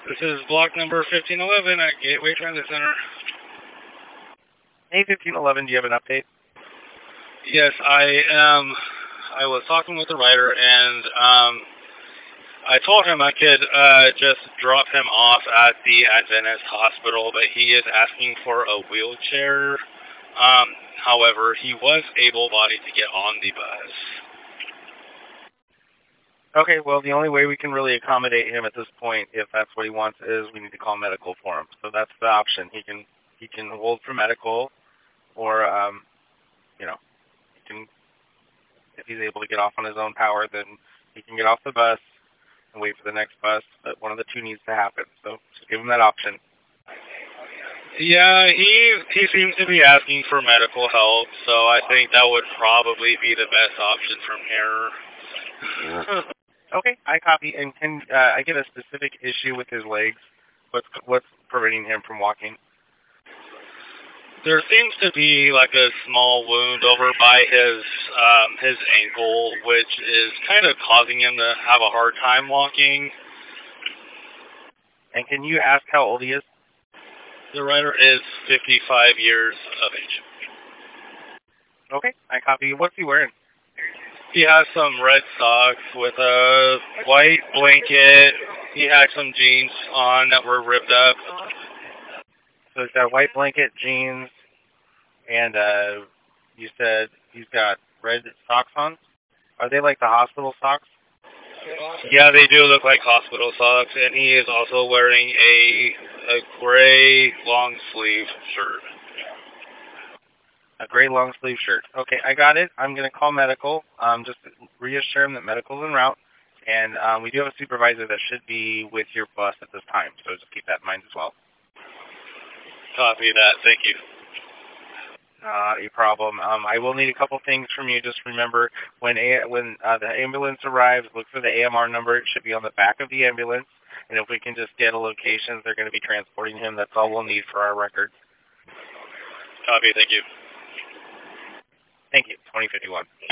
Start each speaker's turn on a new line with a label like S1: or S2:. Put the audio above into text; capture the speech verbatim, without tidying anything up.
S1: This is block number fifteen eleven at Gateway Transit Center.
S2: Hey, fifteen eleven, do you have an update?
S1: Yes, I um, I was talking with the rider, and um, I told him I could uh, just drop him off at the Adventist Hospital, but he is asking for a wheelchair. Um, however, he was able-bodied to get on the bus.
S2: Okay, well, the only way we can really accommodate him at this point, if that's what he wants, is we need to call medical for him. So that's the option. He can he can hold for medical, or um, you know, he can, if he's able to get off on his own power, then he can get off the bus and wait for the next bus. But one of the two needs to happen. So just give him that option.
S1: Yeah, he he seems to be asking for medical help, so I think that would probably be the best option from here.
S2: Okay, I copy. And can uh, I get a specific issue with his legs? What's what's preventing him from walking?
S1: There seems to be like a small wound over by his um, his ankle, which is kind of causing him to have a hard time walking.
S2: And can you ask how old he is?
S1: The rider is fifty-five years of age.
S2: Okay, I copy. What's he wearing?
S1: He has some red socks with a white blanket. He had some jeans on that were ripped up.
S2: So he's got a white blanket, jeans, and uh, you said he's got red socks on? Are they like the hospital socks?
S1: Yeah, they do look like hospital socks, and he is also wearing a a gray long sleeve shirt.
S2: A gray long sleeve shirt. Okay, I got it. I'm going to call medical. Um, just reassure him that medical's en route. And um, we do have a supervisor that should be with your bus at this time, so just keep that in mind as well.
S1: Copy that. Thank you.
S2: Not a problem. Um, I will need a couple things from you. Just remember, when a when uh, the ambulance arrives, look for the A M R number. It should be on the back of the ambulance. And if we can just get a location, they're going to be transporting him. That's all we'll need for our records.
S1: Copy. Thank you.
S2: Thank you. twenty fifty-one.